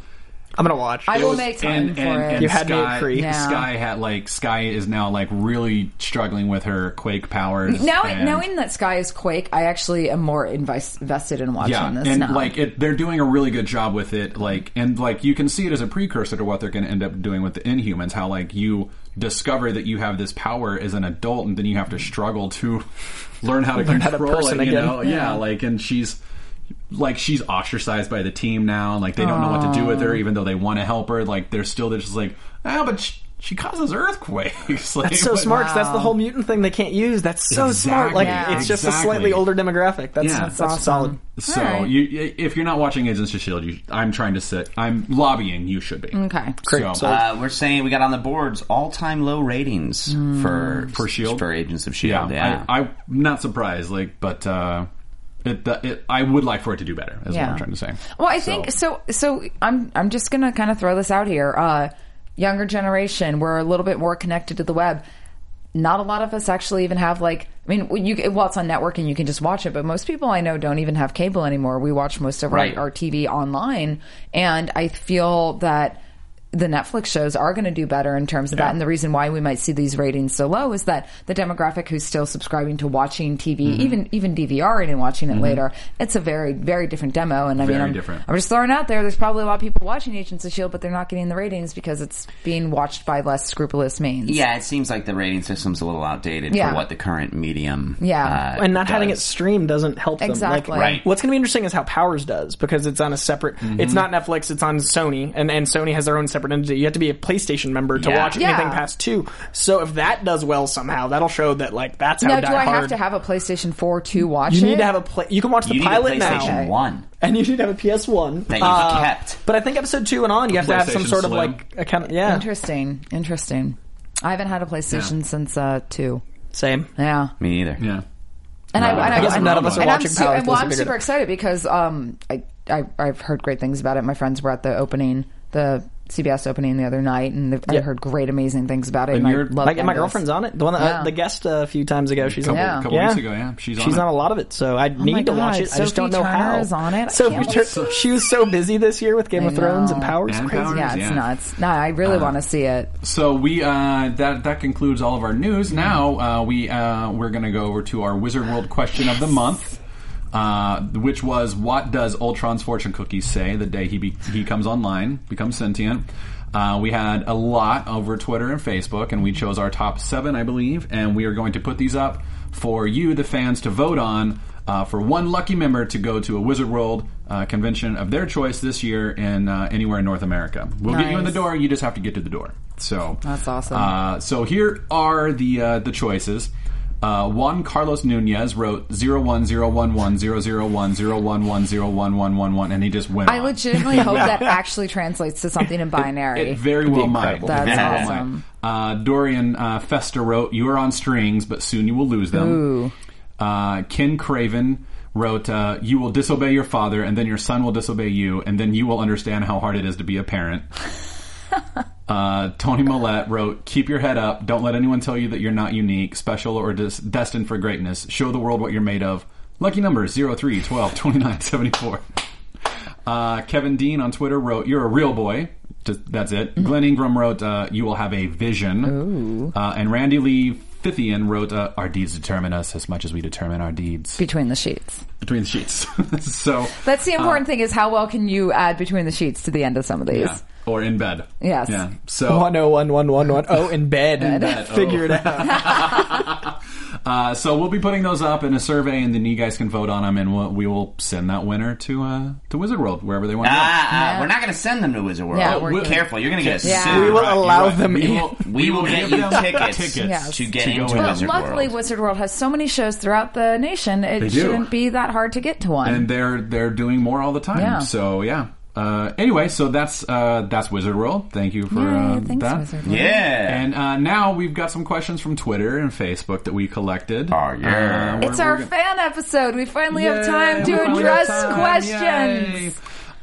I'm gonna watch. I will make time for it. You had me at Creed. Sky is now like really struggling with her Quake powers. Knowing that Sky is Quake, I actually am more invested in watching this now. Like they're doing a really good job with it. Like you can see it as a precursor to what they're going to end up doing with the Inhumans. How like you discover that you have this power as an adult, and then you have to struggle to learn how to control it. You know, and she's ostracized by the team now. Like they don't know what to do with her, even though they want to help her. Like they're just like, but she causes earthquakes. Like, that's so smart. Cause that's the whole mutant thing they can't use. That's so smart. Like it's just a slightly older demographic. That's awesome. Solid. So if you're not watching Agents of S.H.I.E.L.D., I'm lobbying you should be. Okay, great. So we're saying we got on the boards all-time low ratings for S.H.I.E.L.D. for Agents of S.H.I.E.L.D. Yeah. I'm not surprised. But. I would like for it to do better, is what I'm trying to say. Well, I think so. I'm just gonna kind of throw this out here. Younger generation, we're a little bit more connected to the web. Not a lot of us actually even have it's on network and you can just watch it, but most people I know don't even have cable anymore. We watch most of our TV online, and I feel that the Netflix shows are going to do better in terms of that. And the reason why we might see these ratings so low is that the demographic who's still subscribing to watching TV, even DVRing and watching it later, it's a very, very different demo. And I'm just throwing out there's probably a lot of people watching Agents of S.H.I.E.L.D., but they're not getting the ratings because it's being watched by less scrupulous means. Yeah, it seems like the rating system's a little outdated for what the current medium and not does. having it streamed doesn't help them. Exactly. What's going to be interesting is how Powers does, because it's on a separate... It's not Netflix, it's on Sony, and Sony has their own separate entity. You have to be a PlayStation member to watch anything past 2. So if that does well somehow, that'll show that that's how now, do I have to have a PlayStation 4 to watch it? You need to have you can watch the pilot now. PlayStation 1. And you need to have a PS1 that you've kept. But I think episode 2 and on, you have to have some sort of account. Yeah, interesting. I haven't had a PlayStation since 2. Same. Yeah, me neither. Yeah. And I guess none of us are watching Powers. I'm super excited because I've heard great things about it. My friends were at the opening, the CBS opening the other night, and I heard great, amazing things about it. And I love my girlfriend's on it. The one that the guest a few times ago. She's a couple weeks ago. She's on a lot of it. So I need to watch it. I just don't know how. On it. She was so busy this year with Game of Thrones and Powers. Crazy. Yeah, it's nuts. No, I really want to see it. So we that concludes all of our news. Now we're going to go over to our Wizard World question of the month. Which was, what does Ultron's fortune cookie say the day he comes online, becomes sentient? We had a lot over Twitter and Facebook, and we chose our top 7, I believe, and we are going to put these up for you, the fans, to vote on for one lucky member to go to a Wizard World convention of their choice this year in anywhere in North America. We'll get you in the door. You just have to get to the door. So that's awesome. So here are the choices. Juan Carlos Nunez wrote 010110010110111, and he just went. I legitimately hope that actually translates to something in binary. It very well might. That's awesome. Dorian Fester wrote, "You are on strings, but soon you will lose them." Ooh. Ken Craven wrote, "You will disobey your father, and then your son will disobey you, and then you will understand how hard it is to be a parent." Tony Millette wrote, "Keep your head up. Don't let anyone tell you that you're not unique, special, or destined for greatness. Show the world what you're made of." Lucky numbers 03, 12, 29, 74. Kevin Dean on Twitter wrote, "You're a real boy." That's it. Mm-hmm. Glenn Ingram wrote, "You will have a vision." And Randy Lee Fithian wrote, "Our deeds determine us as much as we determine our deeds." Between the sheets. So that's the important thing, is how well can you add between the sheets to the end of some of these. Yeah. Or in bed. Yes. Yeah. So 101111. Oh, in bed. Figure it out. So we'll be putting those up in a survey, and then you guys can vote on them, and we will send that winner to Wizard World, wherever they want to go. We're not going to send them to Wizard World. Yeah, we're careful. You're going to get sued. We will allow them in. We will get you tickets to get into Wizard World. Luckily, Wizard World has so many shows throughout the nation, it shouldn't be that hard to get to one. And they're doing more all the time. Yeah. So, yeah. Anyway, so that's Wizard World. Thank you for thanks, that. Wizard World. Yeah. And now we've got some questions from Twitter and Facebook that we collected. Oh, yeah. It's our fan episode. We finally have time to address questions.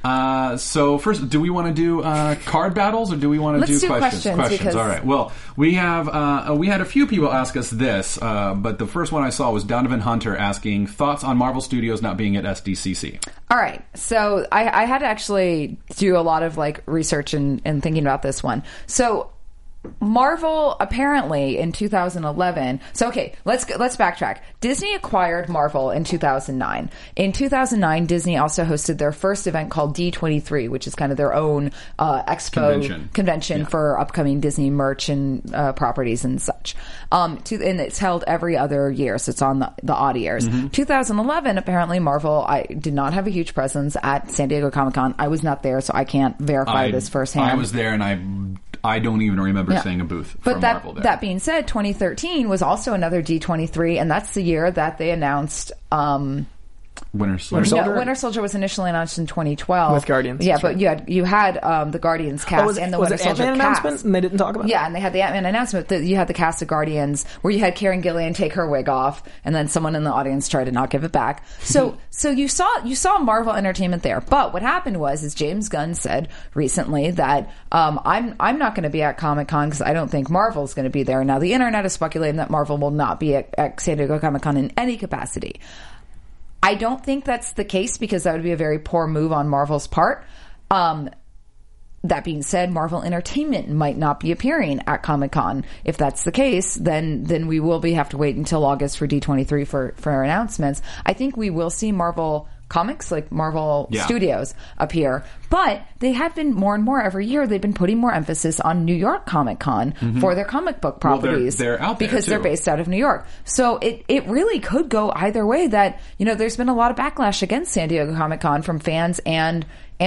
So first, do we want to do card battles or do we want to do questions? Questions. All right. Well, we have we had a few people ask us this, but the first one I saw was Donovan Hunter asking thoughts on Marvel Studios not being at SDCC. All right. So I had to actually do a lot of like research and thinking about this one. So Marvel apparently in 2011. So okay, let's backtrack. Disney acquired Marvel in 2009. In 2009, Disney also hosted their first event called D23, which is kind of their own expo convention for upcoming Disney merch and properties and such. And it's held every other year, so it's on the odd years. 2011, apparently Marvel did not have a huge presence at San Diego Comic-Con. I was not there, so I can't verify this firsthand. I was there, and I don't even remember seeing a booth from Marvel there. That being said, 2013 was also another D23, and that's the year that they announced Winter Soldier. No, Winter Soldier was initially announced in 2012 with Guardians. Yeah, but you had the Guardians cast and the Winter Soldier Ant-Man cast. Announcement, and they didn't talk about it. Yeah, and they had the Ant-Man announcement. You had the cast of Guardians, where you had Karen Gillan take her wig off, and then someone in the audience tried to not give it back. So you saw Marvel Entertainment there. But what happened is James Gunn said recently that I'm not going to be at Comic-Con because I don't think Marvel's going to be there. Now the internet is speculating that Marvel will not be at San Diego Comic-Con in any capacity. I don't think that's the case because that would be a very poor move on Marvel's part. That being said, Marvel Entertainment might not be appearing at Comic-Con. If that's the case, then we will have to wait until August for D23 for announcements. I think we will see Marvel Comics, like Marvel Studios, appear. But they have been more and more every year. They've been putting more emphasis on New York Comic Con for their comic book properties. Well, they're out there because they're based out of New York. So it really could go either way. That there's been a lot of backlash against San Diego Comic Con from fans and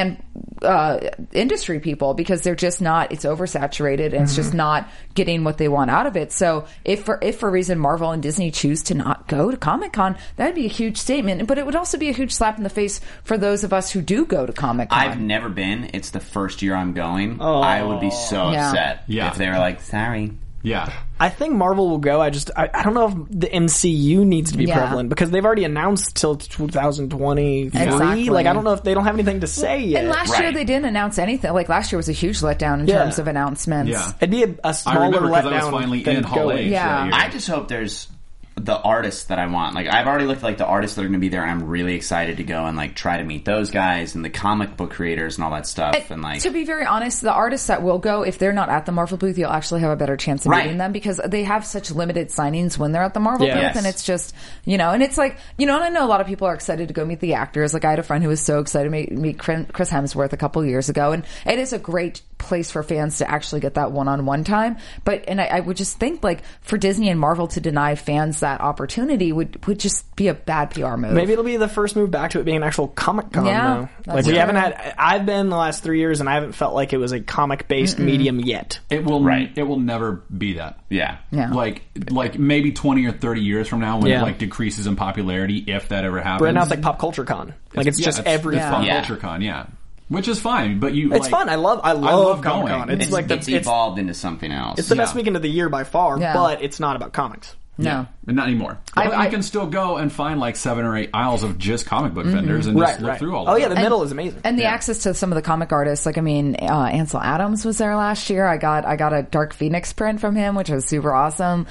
industry people because they're just not. It's oversaturated and it's just not getting what they want out of it. So if for a reason Marvel and Disney choose to not go to Comic Con, that'd be a huge statement. But it would also be a huge slap in the face for those of us who do go to Comic Con. I've never been. It's the first year I'm going. Oh. I would be so upset if they were like, sorry. Yeah. I think Marvel will go. I don't know if the MCU needs to be prevalent because they've already announced till 2023. Exactly. Like, I don't know if they don't have anything to say yet. And last year they didn't announce anything. Like, last year was a huge letdown in terms of announcements. Yeah. It'd be a smaller letdown. I was finally in Hall H. Yeah. I just hope there's the artists that I want. Like, I've already looked at like the artists that are going to be there, and I'm really excited to go and like try to meet those guys and the comic book creators and all that stuff. And like, to be very honest, the artists that will go, if they're not at the Marvel booth, you'll actually have a better chance of meeting them because they have such limited signings when they're at the Marvel booth, and it's just and it's like and I know a lot of people are excited to go meet the actors. Like, I had a friend who was so excited to meet Chris Hemsworth a couple years ago, and it is a great place for fans to actually get that one-on-one time. But I would just think, like, for Disney and Marvel to deny fans that opportunity would just be a bad PR move. Maybe it'll be the first move back to it being an actual Comic-Con, though. Like, we haven't had... I've been the last 3 years, and I haven't felt like it was a comic-based medium yet. It will It will never be that. Yeah. Like maybe 20 or 30 years from now when it, like, decreases in popularity, if that ever happens. But right now it's like Pop Culture Con. Like, it's just every... Pop Culture Con, which is fine, but it's fun. I love Comic-Con. It's evolved into something else. It's the best weekend of the year by far, but it's not about comics. No. Not anymore. But you can still go and find like 7 or 8 aisles of just comic book vendors and just look through all of them. Oh, yeah, the middle is amazing. And the access to some of the comic artists. Like, I mean, Ansel Adams was there last year. I got a Dark Phoenix print from him, which was super awesome.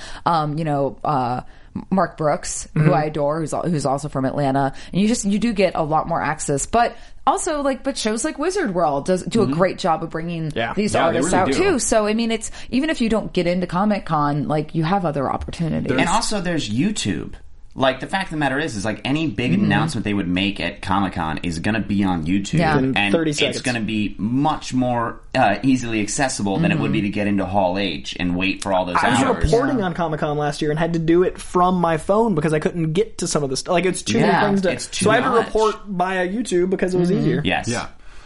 Mark Brooks, who I adore, who's also from Atlanta. And you do get a lot more access. But also, but shows like Wizard World do a great job of bringing these artists out too. So, I mean, it's, even if you don't get into Comic-Con, like, you have other opportunities. And also there's YouTube. Like, the fact of the matter is like, any big announcement they would make at Comic-Con is going to be on YouTube. Yeah. In and 30 seconds. It's going to be much more easily accessible than it would be to get into Hall H and wait for all those hours. I was reporting on Comic-Con last year and had to do it from my phone because I couldn't get to some of this. Like, it's too many things to... So I had to report via YouTube because it was easier. Yes. Yeah.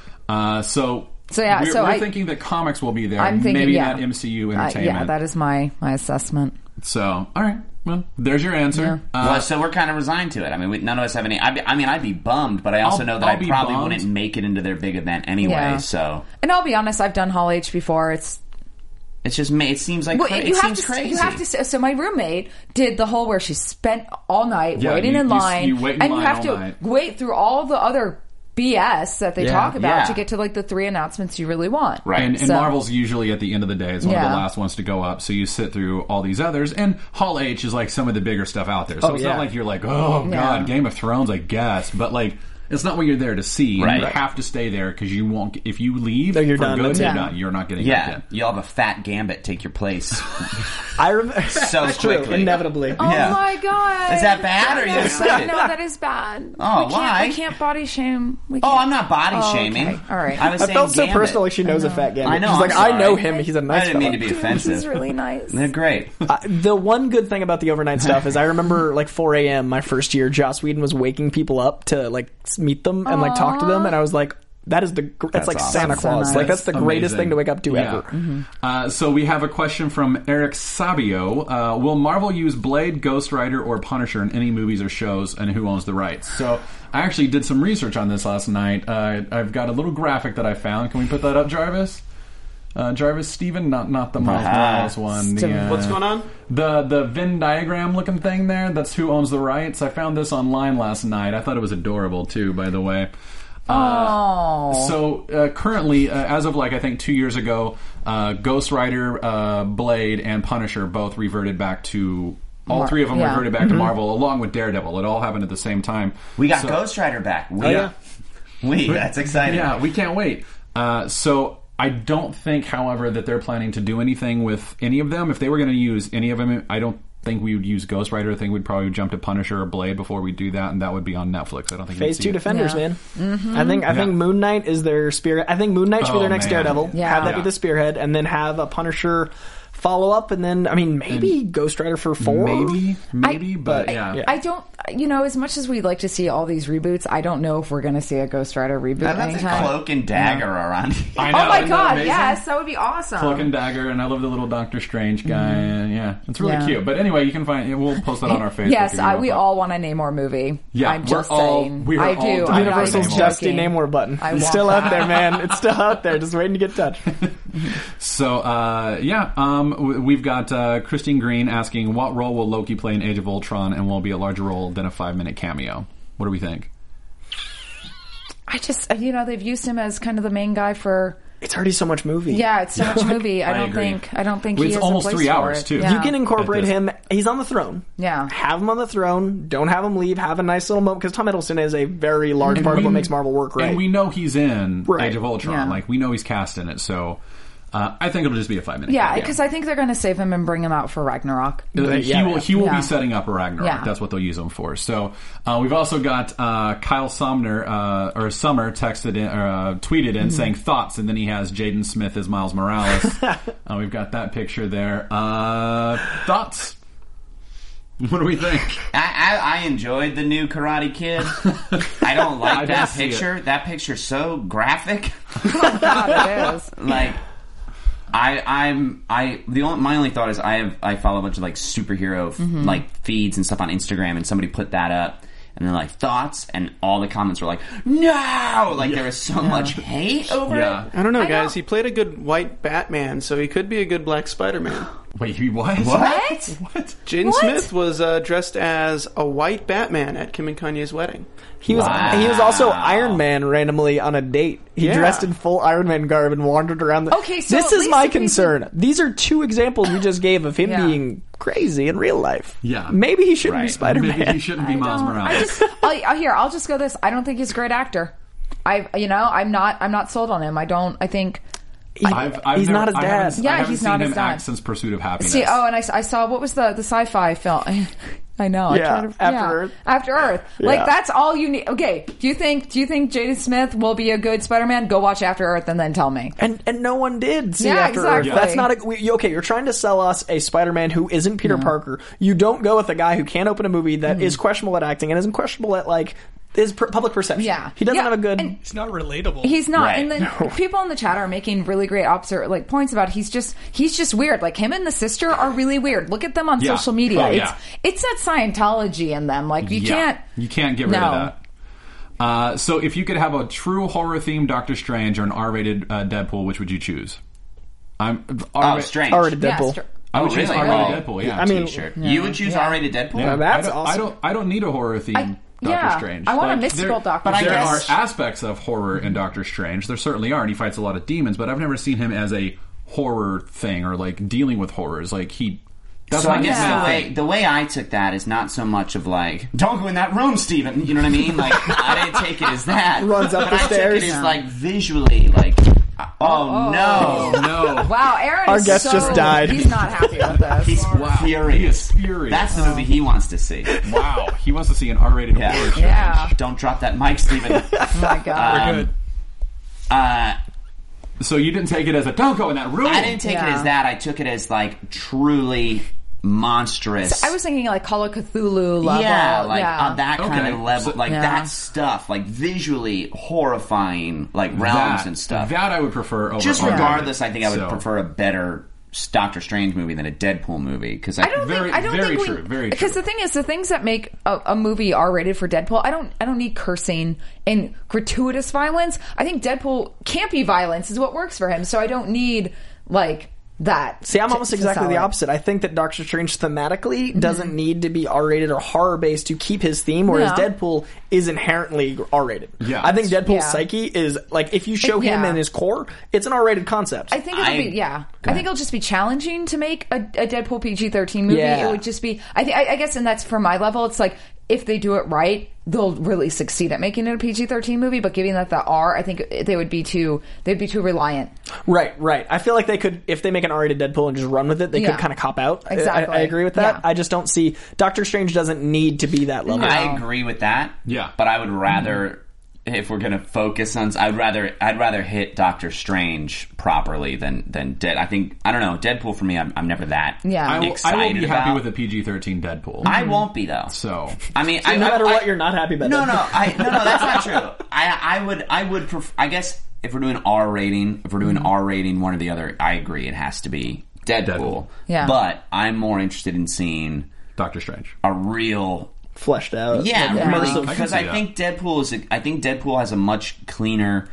We're thinking that comics will be there. I'm thinking, maybe not MCU Entertainment. Yeah, that is my assessment. So, all right. Well, there's your answer. Yeah. So we're kind of resigned to it. I mean, none of us have any... I'd be bummed, but I also know that I probably wouldn't make it into their big event anyway, so... And I'll be honest, I've done Hall H before. It's just... It seems like... it seems crazy. You have to... So my roommate did the whole where she spent all night waiting in line. You wait in line and you have to wait through all the other BS that they talk about to get to like the 3 announcements you really want. Right. And Marvel's usually at the end of the day. It's one of the last ones to go up. So you sit through all these others. And Hall H is like some of the bigger stuff out there. So it's not like you're like, oh, God, Game of Thrones, I guess. But like, it's not what you're there to see. Right. You have to stay there because you won't. If you leave, you're done. You're not getting back in. You'll have a fat Gambit take your place. I remember so quickly, true, inevitably. Oh my God! Is that bad? Or are you excited? No, that is bad. Oh, why? We can't body shame. I'm not body shaming. Okay. All right. I felt so personal. Like she knows a fat Gambit. I know. She's like, I know him. He's a nice. I didn't mean to be offensive. He's really nice. They're great. The one good thing about the overnight stuff is I remember like 4 a.m. my first year, Joss Whedon was waking people up to like meet them and like talk to them, and I was like, that's like awesome. Santa Claus. Nice. Like that's the greatest thing to wake up to ever. Mm-hmm. So we have a question from Eric Sabio. Will Marvel use Blade, Ghost Rider, or Punisher in any movies or shows, and who owns the rights? So I actually did some research on this last night. I've got a little graphic that I found. Can we put that up, Jarvis? Jarvis Steven, not the Miles Morales one. What's going on? The Venn diagram looking thing there. That's who owns the rights. I found this online last night. I thought it was adorable too, by the way. So currently, as of like I think 2 years ago, Ghost Rider, Blade, and Punisher both reverted back to. All three of them reverted back to Marvel, along with Daredevil. It all happened at the same time. We got Ghost Rider back. That's exciting. Yeah, we can't wait. So I don't think, however, that they're planning to do anything with any of them. If they were going to use any of them, I don't think we would use Ghost Rider. I think we'd probably jump to Punisher or Blade before we do that, and that would be on Netflix. I don't think Phase 2 Defenders, man. Mm-hmm. I think Moon Knight is their spearhead. I think Moon Knight should be their next Daredevil. Have that be the spearhead, and then have a Punisher follow up, and then maybe Ghost Rider for 4. Maybe, but I don't. As much as we'd like to see all these reboots, I don't know if we're going to see a Ghost Rider reboot anytime. Cloak and Dagger are on. I know, oh my God! Yes, that would be awesome. Cloak and Dagger, and I love the little Doctor Strange guy. And it's really cute. But anyway, you can find. We'll post that on our Facebook. Yes, we all want a Namor movie. Yeah, I'm just saying. I do. Universal's Dusty Namor button. It's still out there, man. It's still out there, just waiting to get touched. So we've got Christine Green asking, what role will Loki play in Age of Ultron, and will it be a larger role than a 5-minute cameo? What do we think? I just, they've used him as kind of the main guy for. It's already so much movie. Yeah, it's so much movie. I don't think he has almost a place 3 hours for it. too. Yeah. You can incorporate him. He's on the throne. Yeah, have him on the throne. Don't have him leave. Have a nice little moment, because Tom Hiddleston is a very large part of what makes Marvel work. Right, and we know he's in Age of Ultron. Yeah. Like we know he's cast in it. So. I think it'll just be a 5-minute. Yeah, because I think they're going to save him and bring him out for Ragnarok. He will be setting up a Ragnarok. Yeah. That's what they'll use him for. So we've also got Kyle Sumner texted in, tweeted in saying thoughts, and then he has Jaden Smith as Miles Morales. We've got that picture there. Thoughts? What do we think? I enjoyed the new Karate Kid. I don't like that picture. That picture's so graphic. Oh God, it is. Like. My only thought is I follow a bunch of like superhero like feeds and stuff on Instagram, and somebody put that up, and they're like thoughts, and all the comments were like no, like there was so much hate over it. I don't know, guys. He played a good white Batman, so he could be a good black Spider-Man. Wait, he was? What? Jaden Smith was dressed as a white Batman at Kim and Kanye's wedding. He was also Iron Man randomly on a date. He dressed in full Iron Man garb and wandered around. Okay, so this is my concern. These are 2 examples we just gave of him being crazy in real life. Yeah, maybe he shouldn't be Spider-Man. Maybe he shouldn't be Miles Morales. I'll just go this. I don't think he's a great actor. I'm not sold on him. I think. He's not his dad. He's not his dad. Act since Pursuit of Happiness. See, and I saw, what was the sci-fi film? I know. After Earth. Yeah. Like, that's all you need. Okay, do you think Jaden Smith will be a good Spider-Man? Go watch After Earth and then tell me. And no one did see After Earth. That's not you're trying to sell us a Spider-Man who isn't Peter Parker. You don't go with a guy who can't open a movie that is questionable at acting and isn't questionable at, like, his public perception. Yeah. He doesn't have a good... He's not relatable. He's not. Right. And then people in the chat are making really great points about he's just weird. Like, him and the sister are really weird. Look at them on social media. It's that Scientology in them. Like, you can't get rid of that. So if you could have a true horror-themed Doctor Strange or an R-rated Deadpool, which would you choose? Strange. R-rated Deadpool. I would choose R-rated Deadpool, You would choose R-rated Deadpool? Yeah, that's awesome. I don't need a horror theme. Doctor Strange. I want a mystical Doctor Strange. There are aspects of horror in Doctor Strange. There certainly are, and he fights a lot of demons, but I've never seen him as a horror thing or like dealing with horrors. Like so I guess the way I took that is not so much of like, don't go in that room, Steven. You know what I mean? Like, I didn't take it as that. Runs up the stairs. I took it as like visually, like, oh no. Wow, Aaron Our guest just died. He's not happy with this. He's furious. He is furious. That's the movie he wants to see. Wow. He wants to see an R-rated horror show. Yeah. Don't drop that mic, Steven. Oh my God. We're good. So you didn't take it as a don't go in that room? I didn't take it as that. I took it as like truly monstrous. So I was thinking like Call of Cthulhu level. Yeah, like that kind of level. So, like that stuff. Like visually horrifying like realms and stuff. That I would prefer over just regardless, I think I would prefer a better Doctor Strange movie than a Deadpool movie because I don't think because the thing is the things that make a movie R-rated for Deadpool I don't need cursing and gratuitous violence. I think Deadpool campy violence is what works for him, so I don't need like that. See, I'm almost exactly the opposite. I think that Doctor Strange thematically doesn't need to be R-rated or horror-based to keep his theme, whereas Deadpool is inherently R-rated. Yeah, I think Deadpool's psyche is, like, if you show him in his core, it's an R-rated concept. I think I think it'll just be challenging to make a Deadpool PG-13 movie. It would just be, I guess, and that's for my level, it's like, if they do it right, they'll really succeed at making it a PG-13 movie, but giving that the R, I think they'd be too reliant. Right. I feel like they could, if they make an R-rated Deadpool and just run with it, they could kind of cop out. Exactly. I agree with that. I just don't see, Doctor Strange doesn't need to be that level. No. I agree with that. Yeah. But I would rather, if we're going to focus on, I'd rather hit Doctor Strange properly than I don't know, Deadpool for me, I'm never that excited I won't be happy about. with a PG-13 Deadpool. I won't be though. So I mean, no matter what, you're not happy about No, Deadpool. no, that's not true. I would prefer, I guess if we're doing R rating, one or the other, I agree it has to be Deadpool. Yeah. But I'm more interested in seeing Doctor Strange. A real fleshed out. Yeah, really, because I think Deadpool has a much cleaner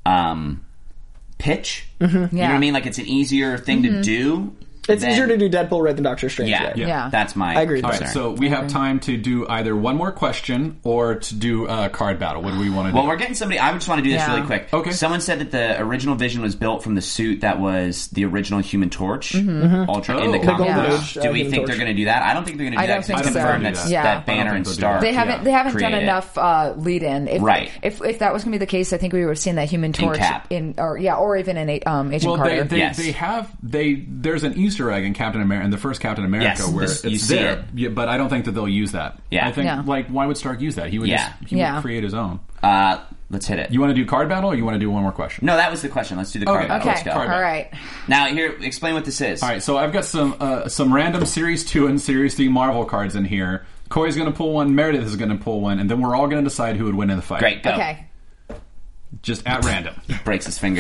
pitch. You know what I mean? Like it's an easier thing to do. It's easier to do Deadpool right than Doctor Strange. Yeah. That's my. I agree. All right, so we have time to do either one more question or to do a card battle. What do we want to do? Well, we're getting somebody. I just want to do this really quick. Okay. Someone said that the original Vision was built from the suit that was the original Human Torch, Ultra in the comics. Do we think they're going to do that? I don't think they're going to do that. Because it's confirmed that Banner and Stark. They haven't done enough lead in. If that was going to be the case, I think we would have seen that Human Torch or even in Agent Carter. They have there's an Easter egg in Captain America. In the first Captain America, where it's there, but I don't think that they'll use that. I think like why would Stark use that? He would would create his own. Let's hit it. You want to do card battle, or you want to do one more question? No, that was the question. Let's do the card battle. Okay, all right. Now here, explain what this is. All right, so I've got some random Series 2 and Series 3 Marvel cards in here. Coy's going to pull one, Meredith is going to pull one, and then we're all going to decide who would win in the fight. Great, go. Okay. Just at random. Breaks his finger.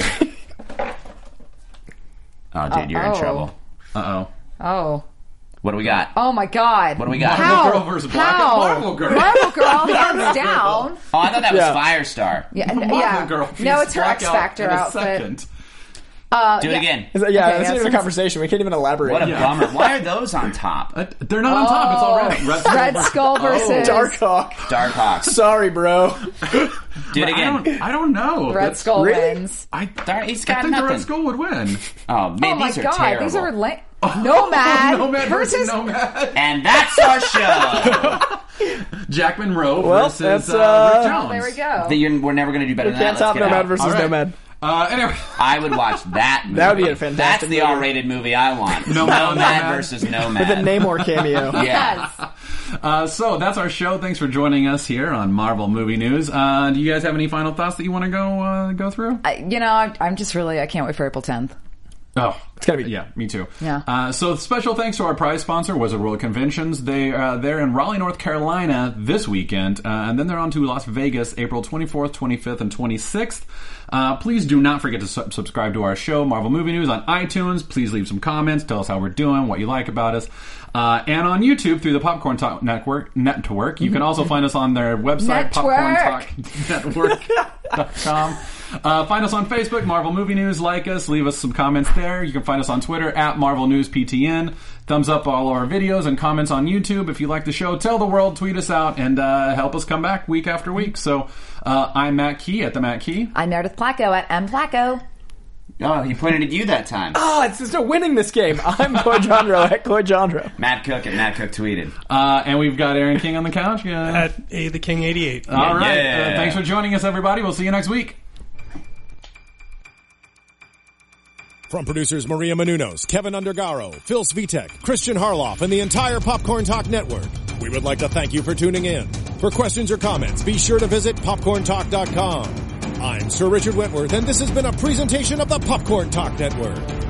Oh, dude, you're in trouble. Uh-oh. Oh. What do we got? Oh my God. What do we got? Marvel Girl versus Marvel Girl. Marvel Girl, hands down. Oh, I thought that was Firestar. Marvel Girl. No, it's her X Factor outfit. Do it again. That's not even a conversation. We can't even elaborate. What a bummer. Why are those on top? They're not on top. It's all Red Skull versus Darkhawk. Sorry, bro. Do it again. I don't know. Red Skull wins. I think the Red Skull would win. Oh, man, these are terrible. These are Nomad versus Nomad. And that's our show. Jack Monroe versus Rick Jones. There we go. We're never going to do better than that. We can't top Nomad versus Nomad. Anyway, I would watch that movie. That would be a fantastic That's the movie. R-rated movie I want. Nomad versus Nomad. With a Namor cameo. Yeah. So that's our show. Thanks for joining us here on Marvel Movie News. Do you guys have any final thoughts that you want to go through? I'm just really, I can't wait for April 10th. Oh, it's gotta be. Yeah, me too. Yeah. So special thanks to our prize sponsor, Wizard World Conventions. They're in Raleigh, North Carolina this weekend, and then they're on to Las Vegas, April 24th, 25th, and 26th. Please do not forget to subscribe to our show, Marvel Movie News, on iTunes. Please leave some comments. Tell us how we're doing, what you like about us. And on YouTube through the Popcorn Talk Network. You can also find us on their website, popcorntalknetwork.com. Find us on Facebook, Marvel Movie News. Like us, leave us some comments there. You can find us on Twitter at Marvel News PTN. Thumbs up all our videos and comments on YouTube. If you like the show, tell the world, tweet us out, and help us come back week after week. So I'm Matt Key at the Matt Key. I'm Meredith Placco at M Placco. Oh, he pointed at you that time. Oh, it's just winning this game. I'm Coy Jandro at Coy Jandro. Matt Cook at Matt Cook tweeted. And we've got Aaron King on the couch. At A the King 88. All right. Thanks for joining us, everybody. We'll see you next week. From producers Maria Menounos, Kevin Undergaro, Phil Svitek, Christian Harloff, and the entire Popcorn Talk Network, we would like to thank you for tuning in. For questions or comments, be sure to visit popcorntalk.com. I'm Sir Richard Wentworth, and this has been a presentation of the Popcorn Talk Network.